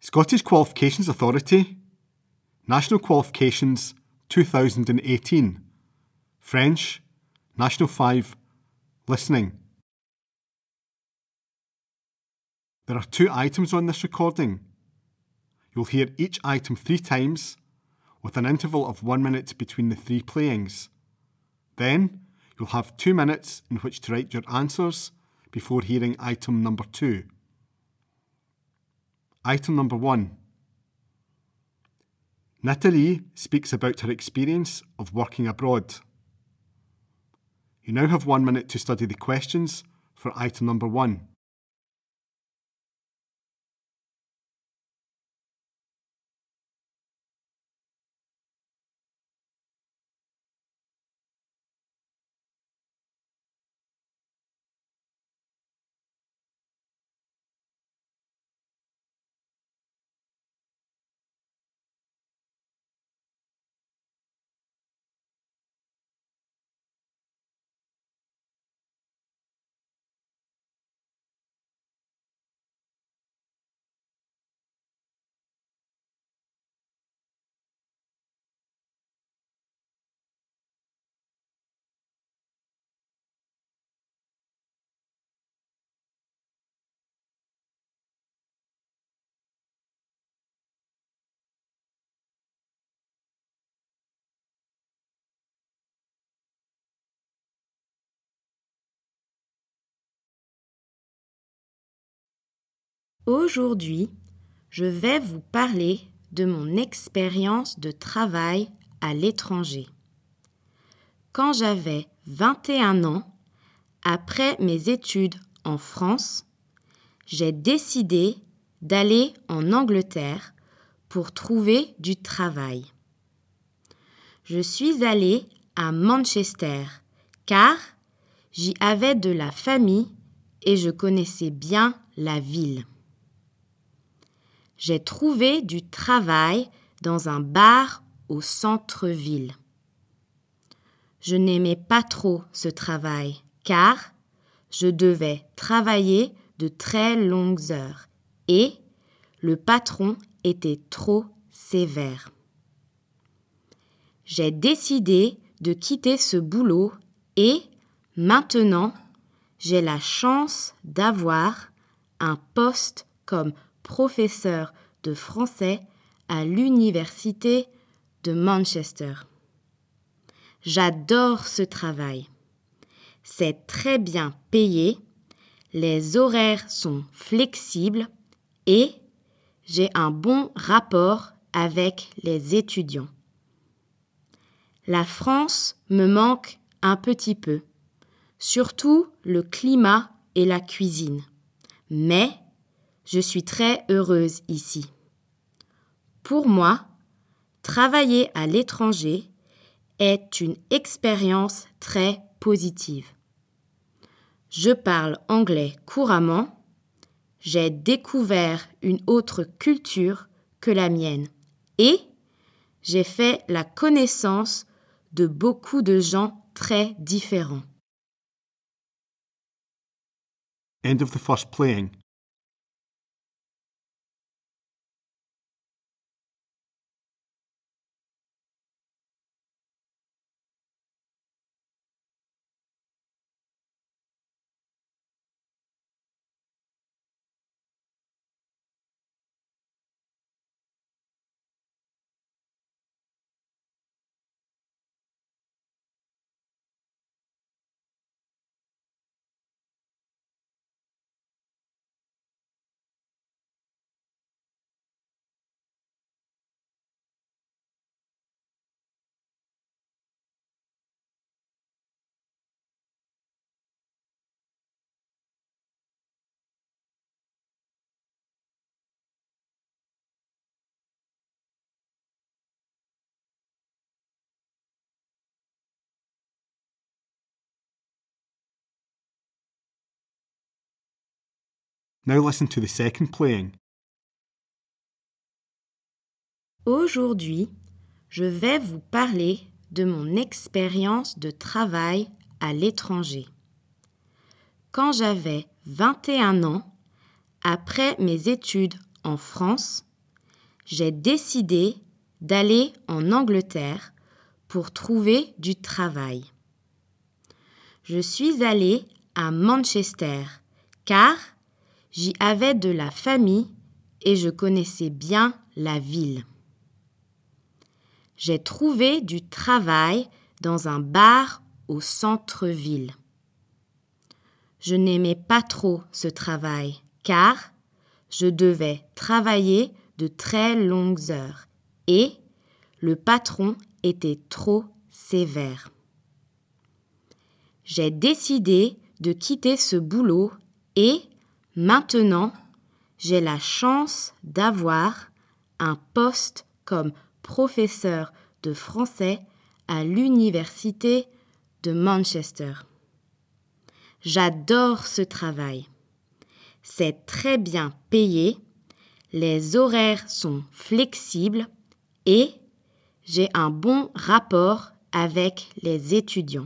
Scottish Qualifications Authority, National Qualifications 2018, French, National 5, Listening. There are 2 items on this recording. You'll hear each item 3 times, with an interval of 1 minute between the 3 playings. Then, you'll have 2 minutes in which to write your answers before hearing item number 2. Item number 1. Nathalie speaks about her experience of working abroad. You now have 1 minute to study the questions for item number 1. Aujourd'hui, je vais vous parler de mon expérience de travail à l'étranger. Quand j'avais 21 ans, après mes études en France, j'ai décidé d'aller en Angleterre pour trouver du travail. Je suis allée à Manchester car j'y avais de la famille et je connaissais bien la ville. J'ai trouvé du travail dans un bar au centre-ville. Je n'aimais pas trop ce travail car je devais travailler de très longues heures et le patron était trop sévère. J'ai décidé de quitter ce boulot et maintenant, j'ai la chance d'avoir un poste comme professeur de français à l'université de Manchester. J'adore ce travail. C'est très bien payé, les horaires sont flexibles et j'ai un bon rapport avec les étudiants. La France me manque un petit peu, surtout le climat et la cuisine. Mais je suis très heureuse ici. Pour moi, travailler à l'étranger est une expérience très positive. Je parle anglais couramment. J'ai découvert une autre culture que la mienne et j'ai fait la connaissance de beaucoup de gens très différents. End of the first playing. Now listen to the second playing. Aujourd'hui, je vais vous parler de mon expérience de travail à l'étranger. Quand j'avais 21 ans, après mes études en France, j'ai décidé d'aller en Angleterre pour trouver du travail. Je suis allée à Manchester car j'y avais de la famille et je connaissais bien la ville. J'ai trouvé du travail dans un bar au centre-ville. Je n'aimais pas trop ce travail car je devais travailler de très longues heures et le patron était trop sévère. J'ai décidé de quitter ce boulot et maintenant, j'ai la chance d'avoir un poste comme professeur de français à l'université de Manchester. J'adore ce travail. C'est très bien payé, les horaires sont flexibles et j'ai un bon rapport avec les étudiants.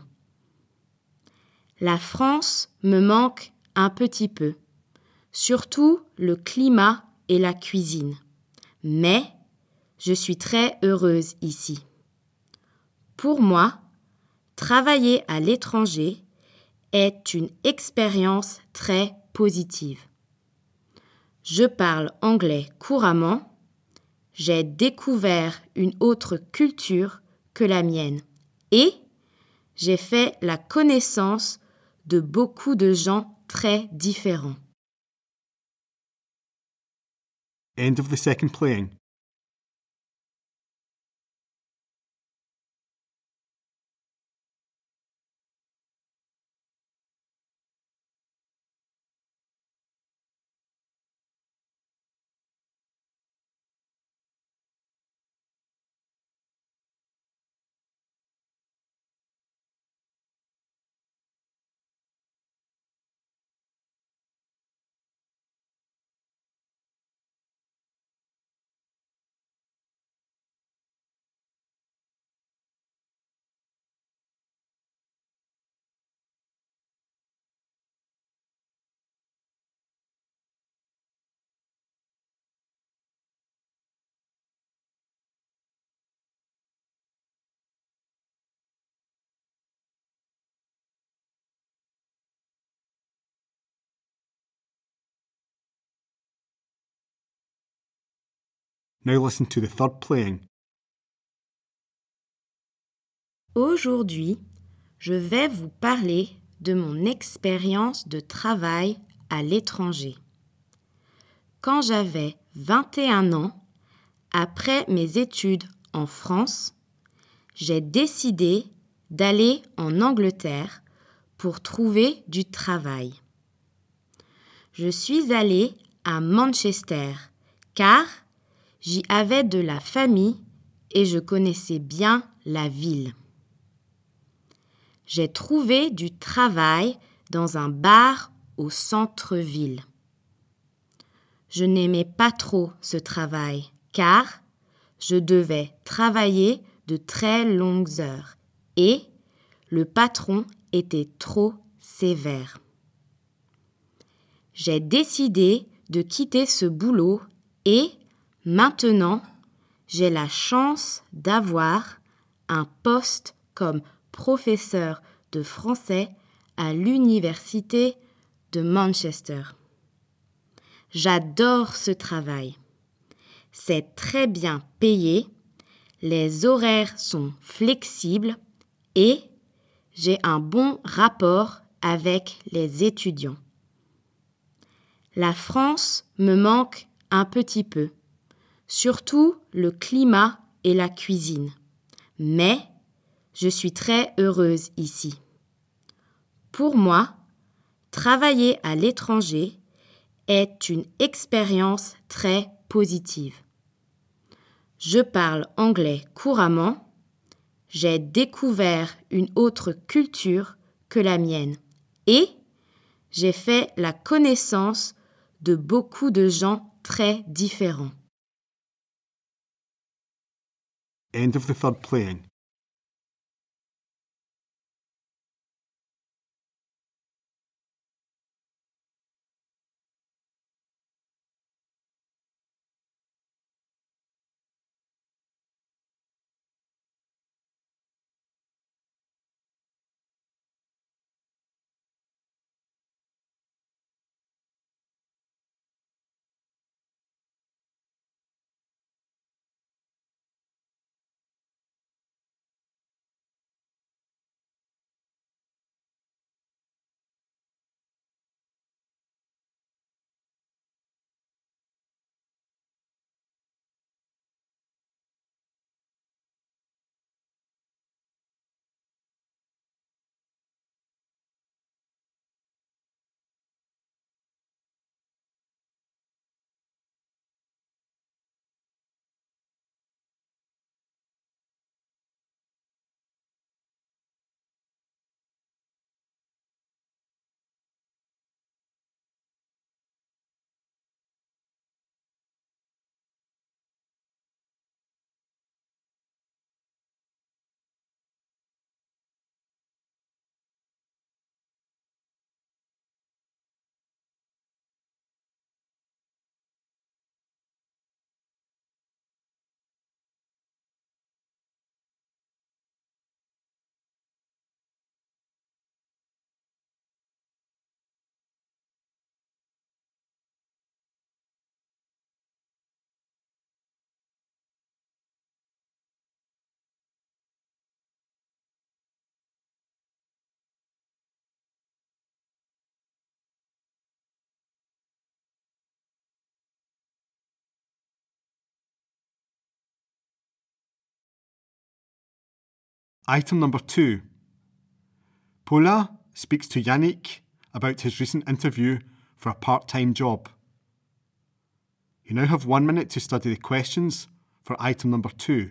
La France me manque un petit peu, surtout le climat et la cuisine. Mais je suis très heureuse ici. Pour moi, travailler à l'étranger est une expérience très positive. Je parle anglais couramment. J'ai découvert une autre culture que la mienne et j'ai fait la connaissance de beaucoup de gens très différents. End of the second playing. Now listen to the third playing. Aujourd'hui, je vais vous parler de mon expérience de travail à l'étranger. Quand j'avais 21 ans, après mes études en France, j'ai décidé d'aller en Angleterre pour trouver du travail. Je suis allée à Manchester car j'y avais de la famille et je connaissais bien la ville. J'ai trouvé du travail dans un bar au centre-ville. Je n'aimais pas trop ce travail car je devais travailler de très longues heures et le patron était trop sévère. J'ai décidé de quitter ce boulot et maintenant, j'ai la chance d'avoir un poste comme professeur de français à l'université de Manchester. J'adore ce travail. C'est très bien payé, les horaires sont flexibles et j'ai un bon rapport avec les étudiants. La France me manque un petit peu, surtout le climat et la cuisine. Mais je suis très heureuse ici. Pour moi, travailler à l'étranger est une expérience très positive. Je parle anglais couramment. J'ai découvert une autre culture que la mienne et j'ai fait la connaissance de beaucoup de gens très différents. End of the third playing. Item number 2. Paula speaks to Yannick about his recent interview for a part-time job. You now have 1 minute to study the questions for item number 2.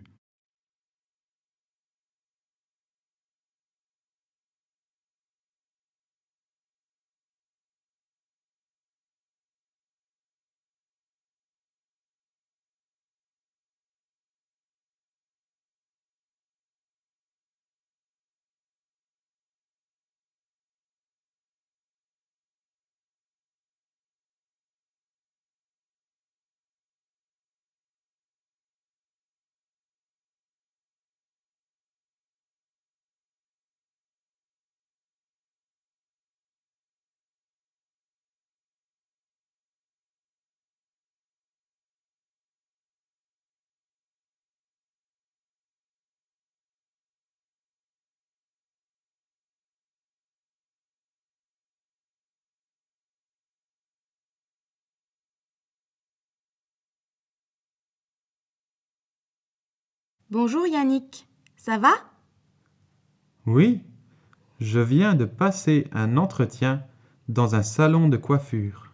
Bonjour Yannick, ça va? Oui, je viens de passer un entretien dans un salon de coiffure.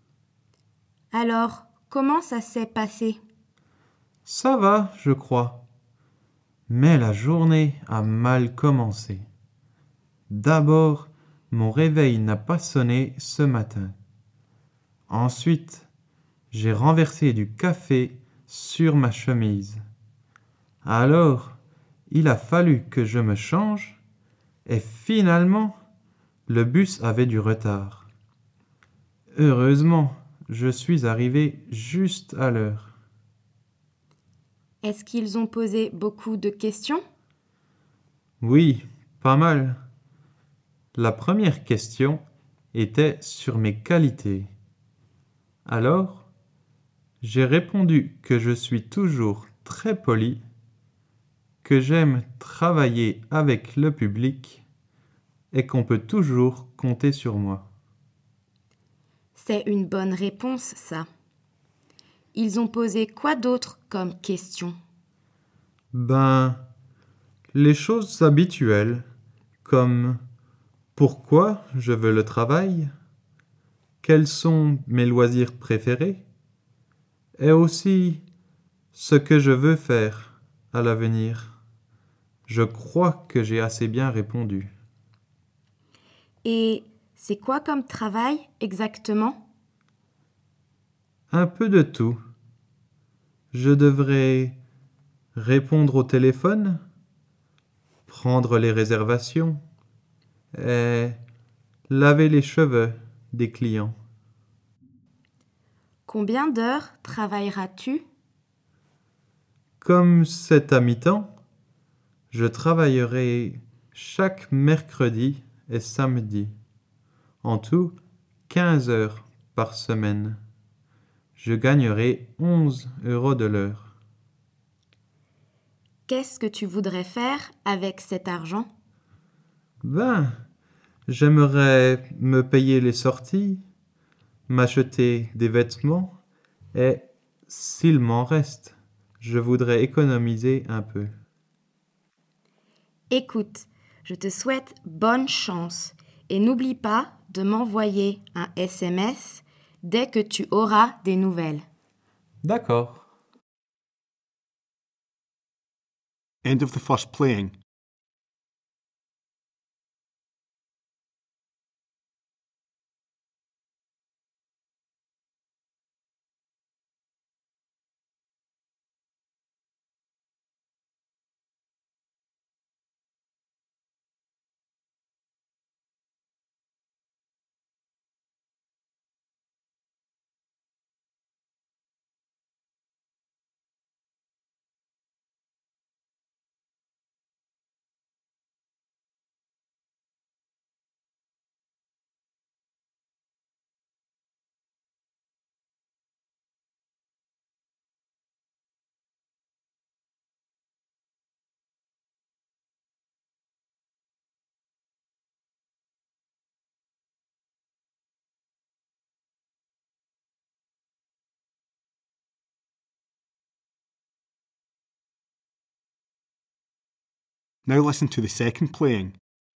Alors, comment ça s'est passé? Ça va, je crois. Mais la journée a mal commencé. D'abord, mon réveil n'a pas sonné ce matin. Ensuite, j'ai renversé du café sur ma chemise. Alors, il a fallu que je me change et finalement, le bus avait du retard. Heureusement, je suis arrivé juste à l'heure. Est-ce qu'ils ont posé beaucoup de questions? Oui, pas mal. La première question était sur mes qualités. Alors, j'ai répondu que je suis toujours très poli, que j'aime travailler avec le public et qu'on peut toujours compter sur moi. C'est une bonne réponse, ça. Ils ont posé quoi d'autre comme question? Les choses habituelles, comme pourquoi je veux le travail, quels sont mes loisirs préférés, et aussi ce que je veux faire à l'avenir. Je crois que j'ai assez bien répondu. Et c'est quoi comme travail exactement? Un peu de tout. Je devrais répondre au téléphone, prendre les réservations et laver les cheveux des clients. Combien d'heures travailleras-tu? Comme c'est à mi-temps, je travaillerai chaque mercredi et samedi. En tout, 15 heures par semaine. Je gagnerai 11 € de l'heure. Qu'est-ce que tu voudrais faire avec cet argent? J'aimerais me payer les sorties, m'acheter des vêtements et, s'il m'en reste, je voudrais économiser un peu. Écoute, je te souhaite bonne chance et n'oublie pas de m'envoyer un SMS dès que tu auras des nouvelles. D'accord. End of the first playing. Now listen to the second playing.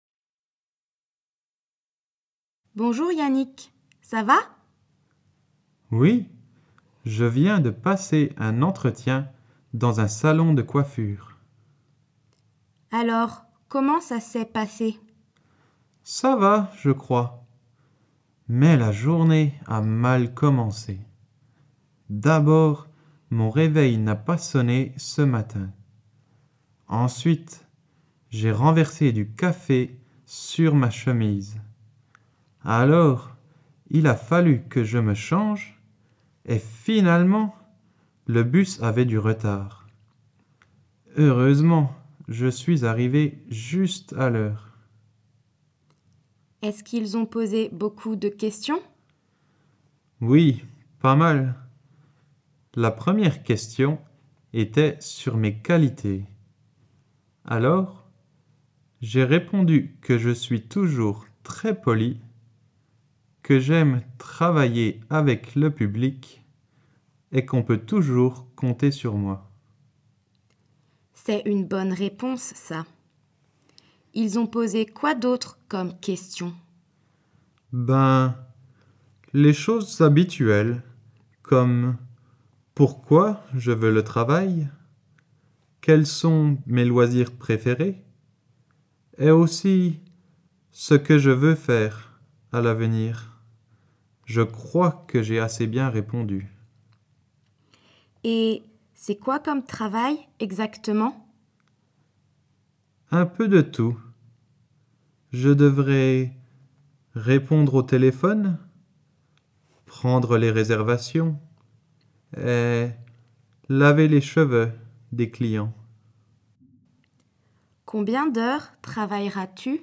Bonjour Yannick, ça va? Oui, je viens de passer un entretien dans un salon de coiffure. Alors, comment ça s'est passé? Ça va, je crois. Mais la journée a mal commencé. D'abord, mon réveil n'a pas sonné ce matin. Ensuite, j'ai renversé du café sur ma chemise. Alors, il a fallu que je me change et finalement, le bus avait du retard. Heureusement, je suis arrivé juste à l'heure. Est-ce qu'ils ont posé beaucoup de questions? Oui, pas mal. La première question était sur mes qualités. Alors, j'ai répondu que je suis toujours très poli, que j'aime travailler avec le public et qu'on peut toujours compter sur moi. C'est une bonne réponse, ça. Ils ont posé quoi d'autre comme question? Les choses habituelles, comme pourquoi je veux le travail, quels sont mes loisirs préférés, et aussi ce que je veux faire à l'avenir. Je crois que j'ai assez bien répondu. Et c'est quoi comme travail exactement? Un peu de tout. Je devrais répondre au téléphone, prendre les réservations et laver les cheveux des clients. Combien d'heures travailleras-tu?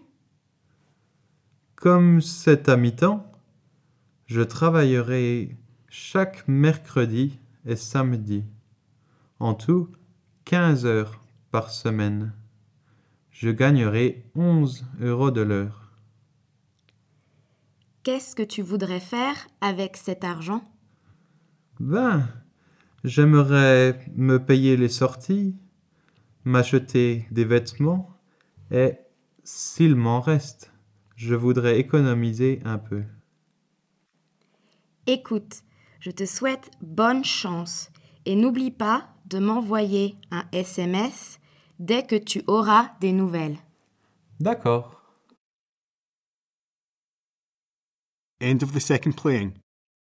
Comme c'est à mi-temps, je travaillerai chaque mercredi et samedi. En tout, 15 heures par semaine. Je gagnerai 11 € de l'heure. Qu'est-ce que tu voudrais faire avec cet argent? J'aimerais me payer les sorties, m'acheter des vêtements et, s'il m'en reste, je voudrais économiser un peu. Écoute, je te souhaite bonne chance et n'oublie pas de m'envoyer un SMS dès que tu auras des nouvelles. D'accord. End of the second playing.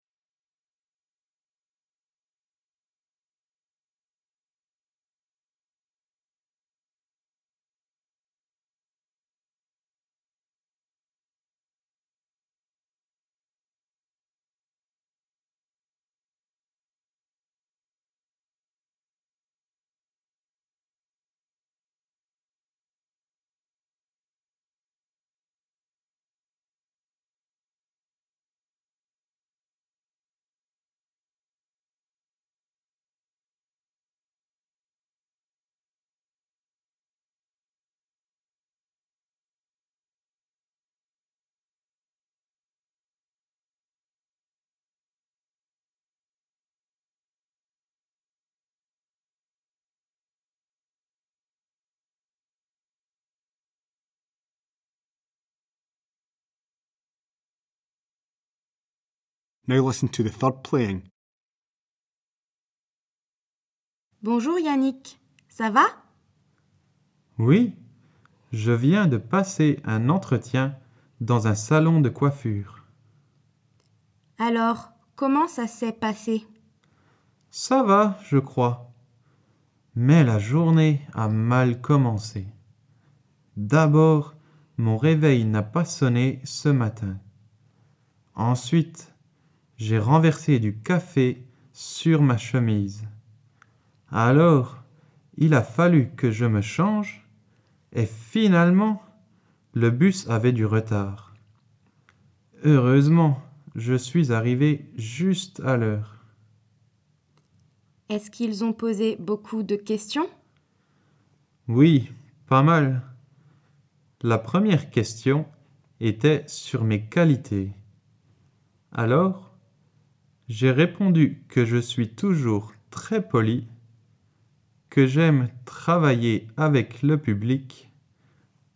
Now listen to the third playing. Bonjour Yannick, ça va? Oui, je viens de passer un entretien dans un salon de coiffure. Alors, comment ça s'est passé? Ça va, je crois. Mais la journée a mal commencé. D'abord, mon réveil n'a pas sonné ce matin. Ensuite, j'ai renversé du café sur ma chemise. Alors, il a fallu que je me change et finalement, le bus avait du retard. Heureusement, je suis arrivé juste à l'heure. Est-ce qu'ils ont posé beaucoup de questions? Oui, pas mal. La première question était sur mes qualités. Alors, j'ai répondu que je suis toujours très poli, que j'aime travailler avec le public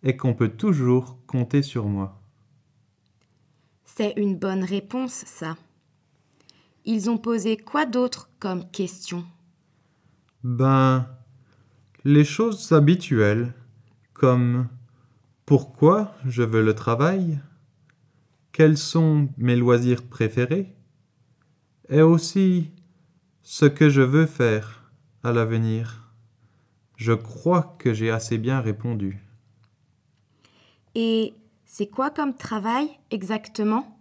et qu'on peut toujours compter sur moi. C'est une bonne réponse, ça. Ils ont posé quoi d'autre comme question? Ben, les choses habituelles, comme pourquoi je veux le travail, quels sont mes loisirs préférés, et aussi ce que je veux faire à l'avenir. Je crois que j'ai assez bien répondu. Et c'est quoi comme travail exactement?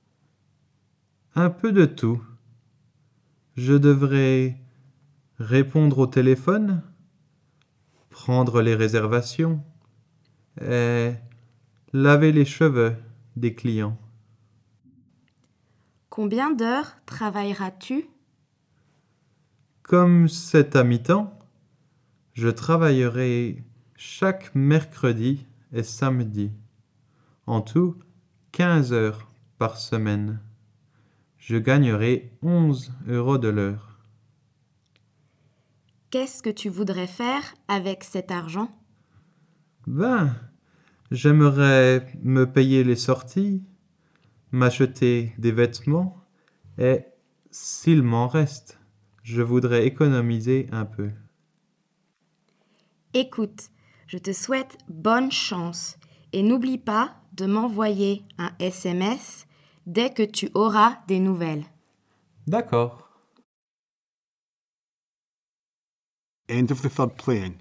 Un peu de tout. Je devrais répondre au téléphone, prendre les réservations et laver les cheveux des clients. Combien d'heures travailleras-tu? Comme c'est à mi-temps, je travaillerai chaque mercredi et samedi. En tout, 15 heures par semaine. Je gagnerai 11 € de l'heure. Qu'est-ce que tu voudrais faire avec cet argent? Ben, j'aimerais me payer les sorties, m'acheter des vêtements et, s'il m'en reste, je voudrais économiser un peu. Écoute, je te souhaite bonne chance et n'oublie pas de m'envoyer un SMS dès que tu auras des nouvelles. D'accord. End of the third playing.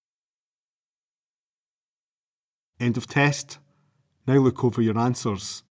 End of test. Now look over your answers.